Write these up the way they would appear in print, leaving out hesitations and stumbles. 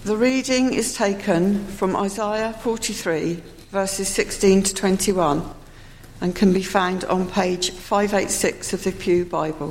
The reading is taken from Isaiah 43, verses 16 to 21, and can be found on page 586 of the Pew Bible.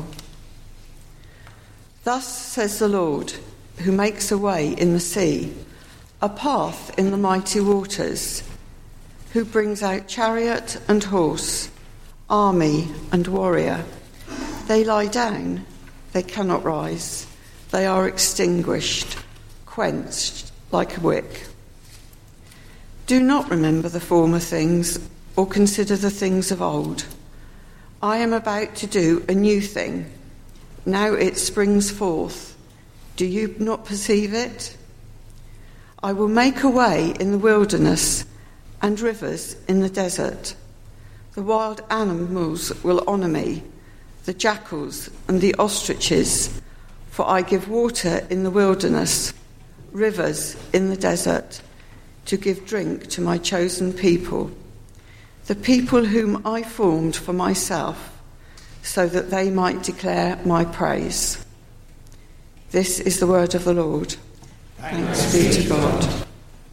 Thus says the Lord, who makes a way in the sea, a path in the mighty waters, who brings out chariot and horse, army and warrior. They lie down, they cannot rise, they are extinguished, quenched like a wick. Do not remember the former things, or consider the things of old. I am about to do a new thing. Now it springs forth. Do you not perceive it? I will make a way in the wilderness and rivers in the desert. The wild animals will honour me, the jackals and the ostriches, for I give water in the wilderness, rivers in the desert, to give drink to my chosen people, the people whom I formed for myself, so that they might declare my praise. This is the word of the Lord. Thanks be to God.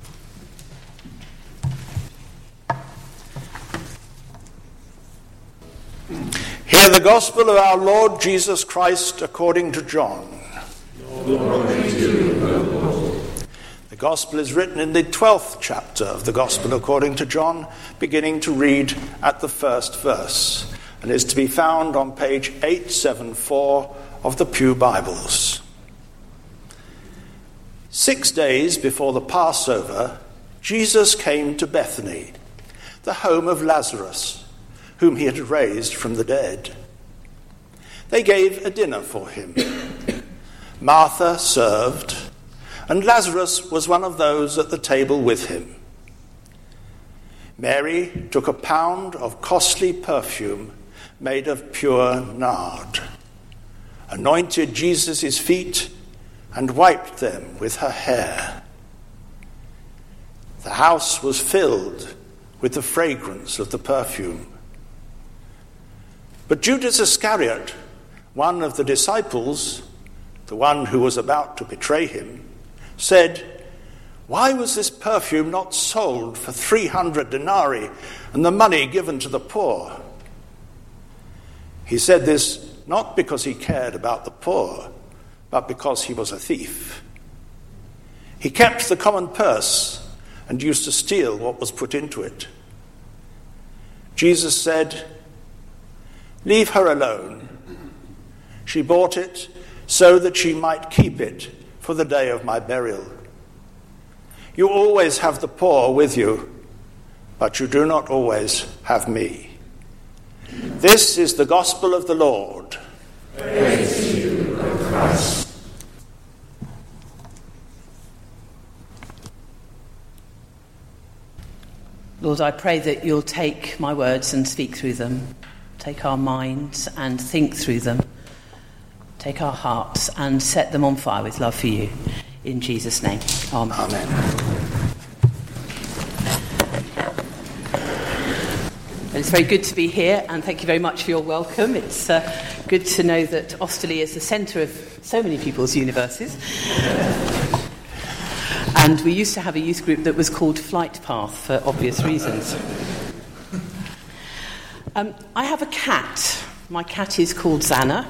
Hear the gospel of our Lord Jesus Christ according to John. Glory to you, O Lord. The gospel is written in the 12th chapter of the gospel according to John, beginning to read at the first verse, and is to be found on page 874 of the Pew Bibles. 6 days before the Passover, Jesus came to Bethany, the home of Lazarus, whom he had raised from the dead. They gave a dinner for him. Martha served, and Lazarus was one of those at the table with him. Mary took a pound of costly perfume made of pure nard, anointed Jesus' feet, and wiped them with her hair. The house was filled with the fragrance of the perfume. But Judas Iscariot, one of the disciples, the one who was about to betray him, said, "Why was this perfume not sold for 300 denarii and the money given to the poor?" He said this not because he cared about the poor, but because he was a thief. He kept the common purse and used to steal what was put into it. Jesus said, "Leave her alone. She bought it so that she might keep it for the day of my burial. You always have the poor with you, but you do not always have me." This is the gospel of the Lord. Praise to you, O Christ. Lord, I pray that you'll take my words and speak through them. Take our minds and think through them. Take our hearts and set them on fire with love for you. In Jesus' name, amen. Amen. It's very good to be here, and thank you very much for your welcome. It's good to know that Osterley is the centre of so many people's universes. And we used to have a youth group that was called Flight Path for obvious reasons. I have a cat. My cat is called Xana.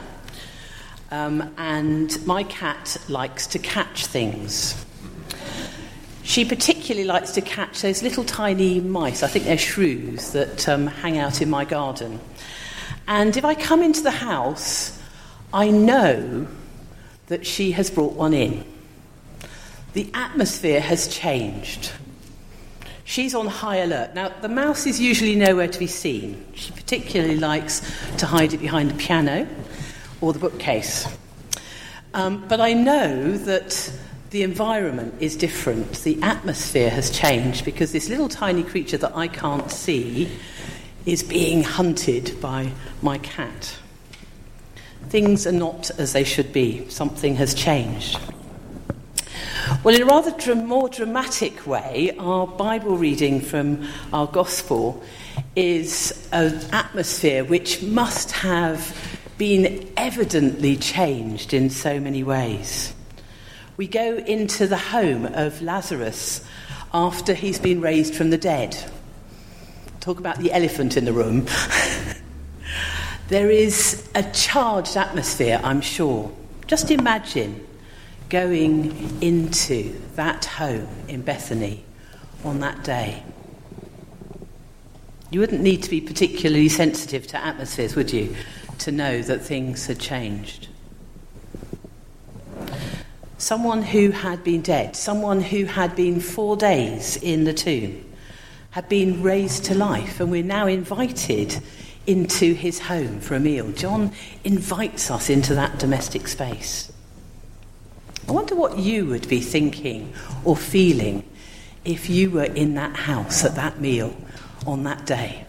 And my cat likes to catch things. She particularly likes to catch those little tiny mice, I think they're shrews, that hang out in my garden. And if I come into the house, I know that she has brought one in. The atmosphere has changed. She's on high alert. Now, the mouse is usually nowhere to be seen. She particularly likes to hide it behind the piano or the bookcase. But I know that the environment is different. The atmosphere has changed because this little tiny creature that I can't see is being hunted by my cat. Things are not as they should be. Something has changed. Well, in a rather more dramatic way, our Bible reading from our Gospel is an atmosphere which must have been evidently changed in so many ways. We go into the home of Lazarus after he's been raised from the dead. Talk about the elephant in the room. There is a charged atmosphere, I'm sure. Just imagine going into that home in Bethany on that day. You wouldn't need to be particularly sensitive to atmospheres, would you, to know that things had changed. Someone who had been dead, someone who had been 4 days in the tomb, had been raised to life, and we're now invited into his home for a meal. John invites us into that domestic space. I wonder what you would be thinking or feeling if you were in that house at that meal on that day.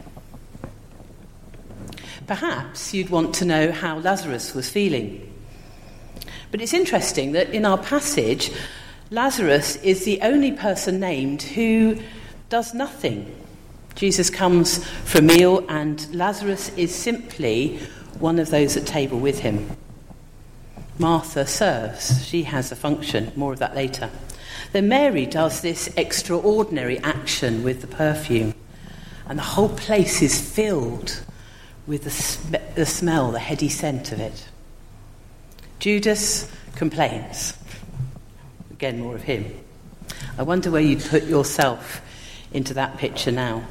Perhaps you'd want to know how Lazarus was feeling. But it's interesting that in our passage, Lazarus is the only person named who does nothing. Jesus comes for a meal, and Lazarus is simply one of those at table with him. Martha serves. She has a function. More of that later. Then Mary does this extraordinary action with the perfume, and the whole place is filled with the smell, the heady scent of it. Judas complains. Again, more of him. I wonder where you'd put yourself into that picture now.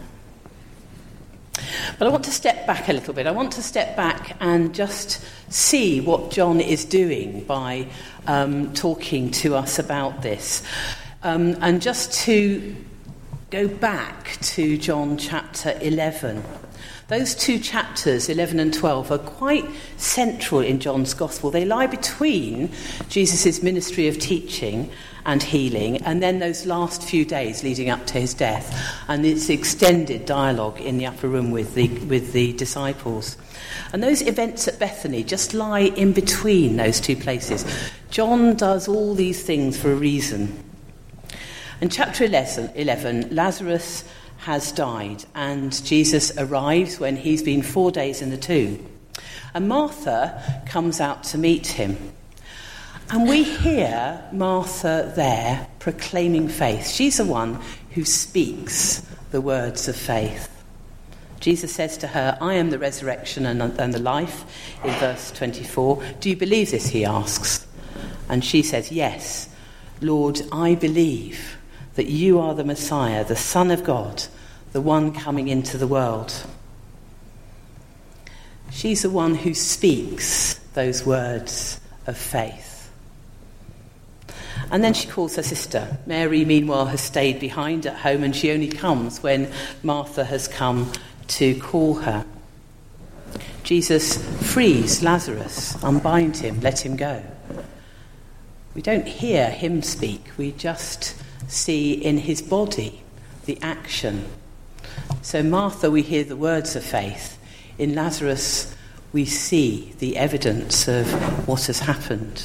But I want to step back a little bit. I want to step back and just see what John is doing by talking to us about this. And just to go back to John chapter 11. Those two chapters, 11 and 12, are quite central in John's Gospel. They lie between Jesus' ministry of teaching and healing, and then those last few days leading up to his death, and its extended dialogue in the upper room with the disciples. And those events at Bethany just lie in between those two places. John does all these things for a reason. In chapter 11, Lazarus has died, and Jesus arrives when he's been 4 days in the tomb. And Martha comes out to meet him. And we hear Martha there proclaiming faith. She's the one who speaks the words of faith. Jesus says to her, "I am the resurrection and the life," in verse 24. "Do you believe this?" he asks. And she says, "Yes, Lord, I believe that you are the Messiah, the Son of God, the one coming into the world." She's the one who speaks those words of faith. And then she calls her sister. Mary, meanwhile, has stayed behind at home, and she only comes when Martha has come to call her. Jesus frees Lazarus, unbind him, let him go. We don't hear him speak, we just see in his body the action. So Martha, we hear the words of faith. In Lazarus, we see the evidence of what has happened.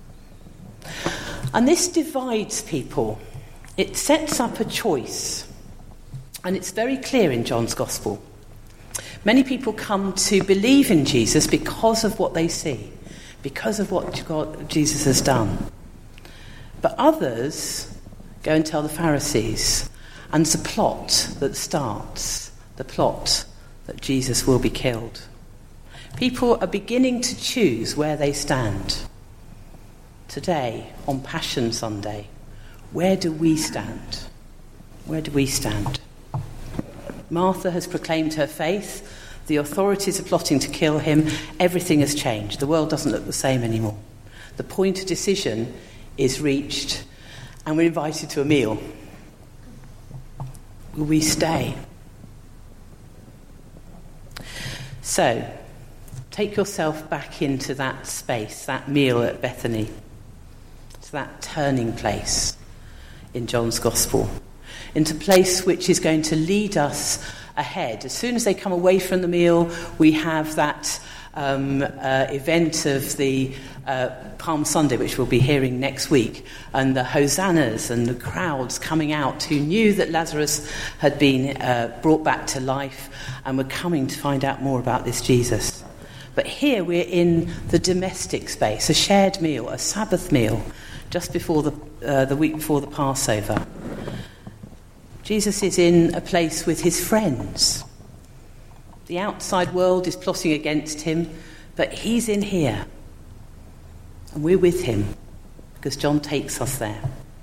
And this divides people. It sets up a choice. And it's very clear in John's Gospel. Many people come to believe in Jesus because of what they see, because of what Jesus has done. But others go and tell the Pharisees, and it's a plot that starts, the plot that Jesus will be killed. People are beginning to choose where they stand. Today, on Passion Sunday, where do we stand? Where do we stand? Martha has proclaimed her faith. The authorities are plotting to kill him. Everything has changed. The world doesn't look the same anymore. The point of decision is reached, and we're invited to a meal. Will we stay? So, take yourself back into that space, that meal at Bethany, to that turning place in John's Gospel, into a place which is going to lead us ahead. As soon as they come away from the meal, we have that event of the Palm Sunday, which we'll be hearing next week, and the hosannas and the crowds coming out who knew that Lazarus had been brought back to life and were coming to find out more about this Jesus. But here we're in the domestic space, a shared meal, a Sabbath meal. just before the week before the Passover. Jesus is in a place with his friends. The outside world is plotting against him, but he's in here. And we're with him because John takes us there.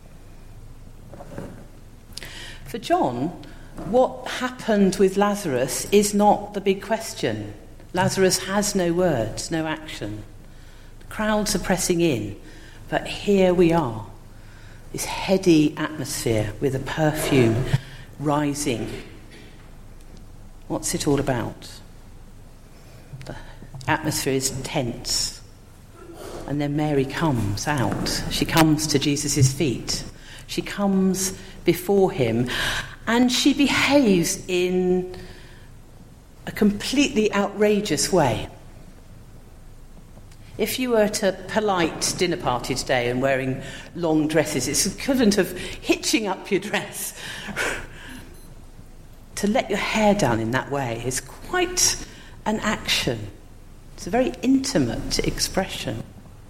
For John, what happened with Lazarus is not the big question. Lazarus has no words, no action. The crowds are pressing in, but here we are. This heady atmosphere with a perfume rising. What's it all about? The atmosphere is tense. And then Mary comes out. She comes to Jesus' feet. She comes before him. And she behaves in a completely outrageous way. If you were at a polite dinner party today and wearing long dresses, it's equivalent of hitching up your dress. To let your hair down in that way is quite an action. It's a very intimate expression.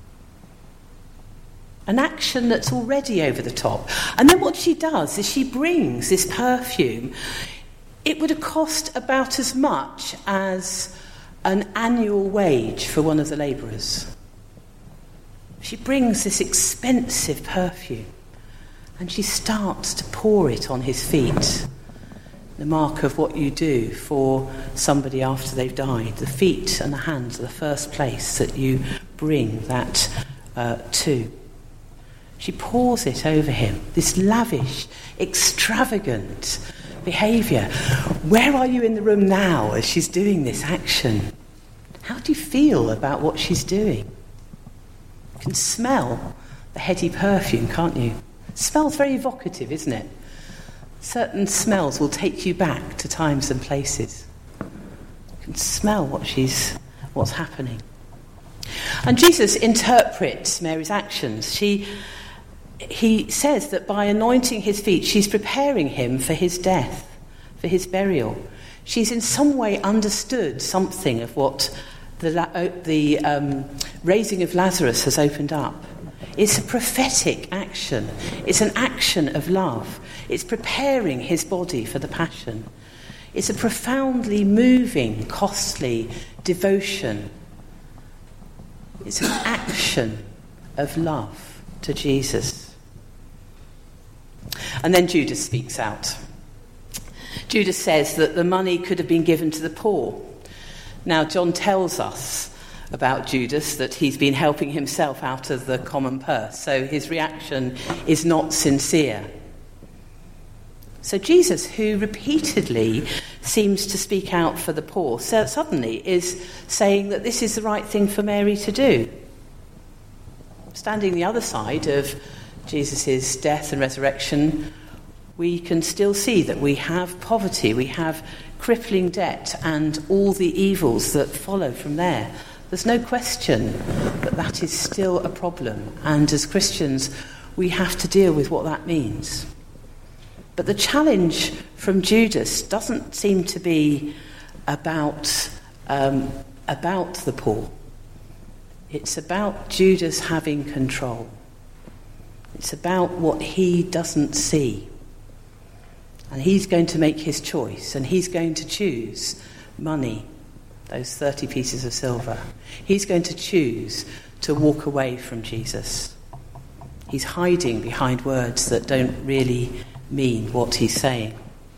An action that's already over the top. And then what she does is she brings this perfume. It would have cost about as much as an annual wage for one of the labourers. She brings this expensive perfume and she starts to pour it on his feet. The mark of what you do for somebody after they've died. The feet and the hands are the first place that you bring that to. She pours it over him, this lavish, extravagant behaviour. Where are you in the room now as she's doing this action? How do you feel about what she's doing? You can smell the heady perfume, can't you? It smells very evocative, isn't it? Certain smells will take you back to times and places. You can smell what's happening. And Jesus interprets Mary's actions. He says that by anointing his feet, she's preparing him for his death, for his burial. She's in some way understood something of what the raising of Lazarus has opened up. It's a prophetic action. It's an action of love. It's preparing his body for the passion. It's a profoundly moving, costly devotion. It's an action of love to Jesus. And then Judas speaks out. Judas says that the money could have been given to the poor. Now, John tells us about Judas that he's been helping himself out of the common purse, so his reaction is not sincere. So Jesus, who repeatedly seems to speak out for the poor, suddenly is saying that this is the right thing for Mary to do. Standing the other side of Jesus' death and resurrection, we can still see that we have poverty, we have crippling debt and all the evils that follow from there. There's no question that that is still a problem, and as Christians we have to deal with what that means. But the challenge from Judas doesn't seem to be about the poor. It's about Judas having control. It's about what he doesn't see. And he's going to make his choice, and he's going to choose money, those 30 pieces of silver. He's going to choose to walk away from Jesus. He's hiding behind words that don't really mean what he's saying.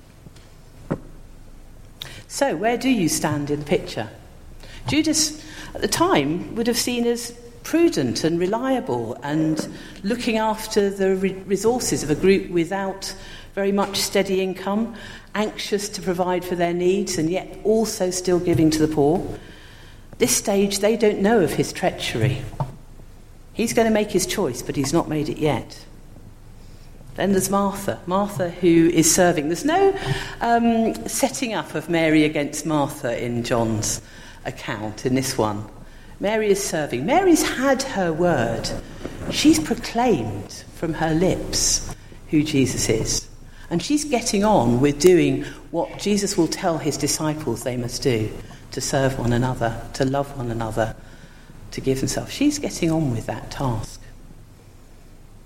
So, where do you stand in the picture? Judas, at the time, would have seen as prudent and reliable and looking after the resources of a group without very much steady income, anxious to provide for their needs and yet also still giving to the poor. This stage, they don't know of his treachery. He's going to make his choice, but he's not made it yet. Then there's Martha who is serving. There's no setting up of Mary against Martha in John's account, in this one. Mary is serving. Mary's had her word. She's proclaimed from her lips who Jesus is. And she's getting on with doing what Jesus will tell his disciples they must do, to serve one another, to love one another, to give themselves. She's getting on with that task.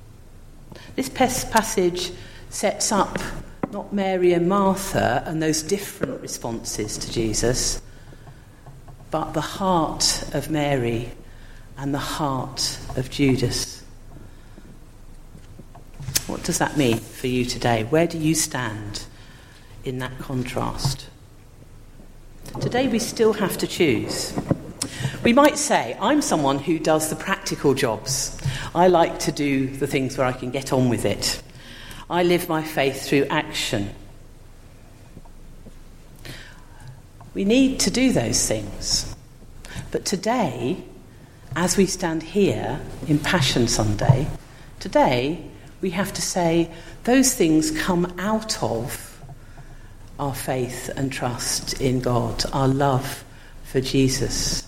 This passage sets up not Mary and Martha and those different responses to Jesus, but the heart of Mary and the heart of Judas. What does that mean for you today? Where do you stand in that contrast? Today we still have to choose. We might say, I'm someone who does the practical jobs. I like to do the things where I can get on with it. I live my faith through action. We need to do those things. But today, as we stand here in Passion Sunday, today we have to say those things come out of our faith and trust in God, our love for Jesus.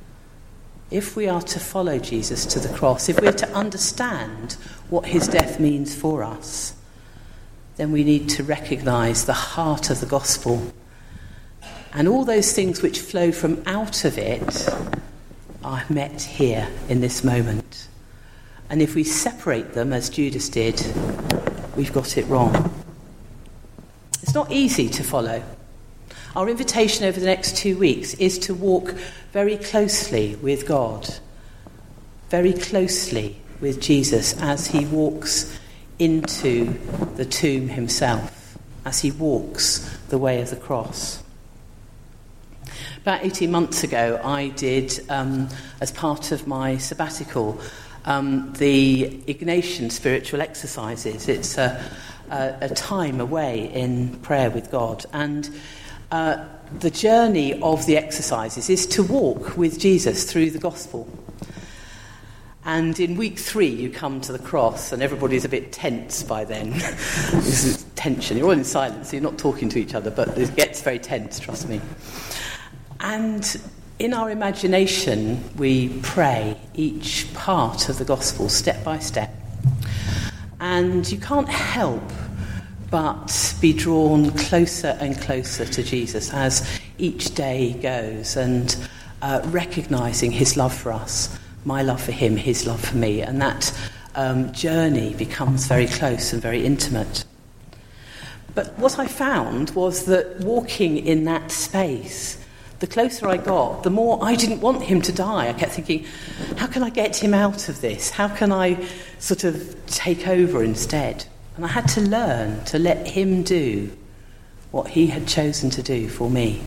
If we are to follow Jesus to the cross, if we're to understand what his death means for us, then we need to recognise the heart of the gospel. And all those things which flow from out of it are met here in this moment. And if we separate them, as Judas did, we've got it wrong. It's not easy to follow. Our invitation over the next 2 weeks is to walk very closely with God, very closely with Jesus as he walks into the tomb himself, as he walks the way of the cross. About 18 months ago, I did, as part of my sabbatical, the Ignatian spiritual exercises. It's a time away in prayer with God. And the journey of the exercises is to walk with Jesus through the gospel. And in week 3, you come to the cross, and everybody's a bit tense by then. This is tension. You're all in silence, so you're not talking to each other, but it gets very tense, trust me. And in our imagination, we pray each part of the gospel step by step. And you can't help but be drawn closer and closer to Jesus as each day goes, and recognising his love for us, my love for him, his love for me. And that journey becomes very close and very intimate. But what I found was that walking in that space, the closer I got, the more I didn't want him to die. I kept thinking, how can I get him out of this? How can I sort of take over instead? And I had to learn to let him do what he had chosen to do for me.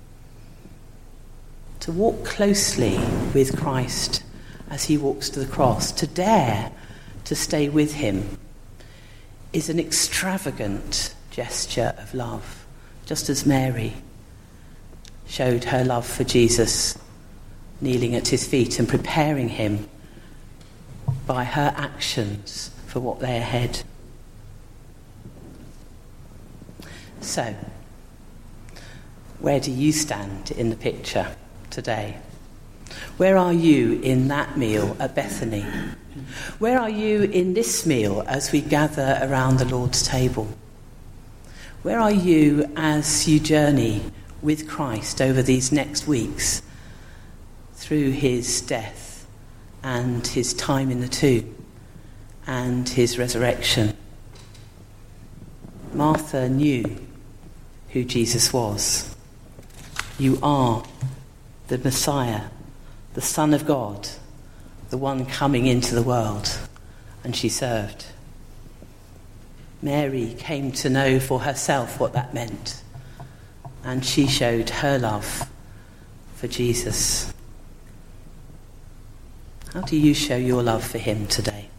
To walk closely with Christ as he walks to the cross, to dare to stay with him, is an extravagant gesture of love, just as Mary showed her love for Jesus, kneeling at his feet and preparing him by her actions for what lay ahead. So, where do you stand in the picture today? Where are you in that meal at Bethany? Where are you in this meal as we gather around the Lord's table? Where are you as you journey with Christ over these next weeks through his death and his time in the tomb and his resurrection? Martha knew who Jesus was. You are the Messiah, the Son of God, the one coming into the world. And she served. Mary came to know for herself what that meant. And she showed her love for Jesus. How do you show your love for him today?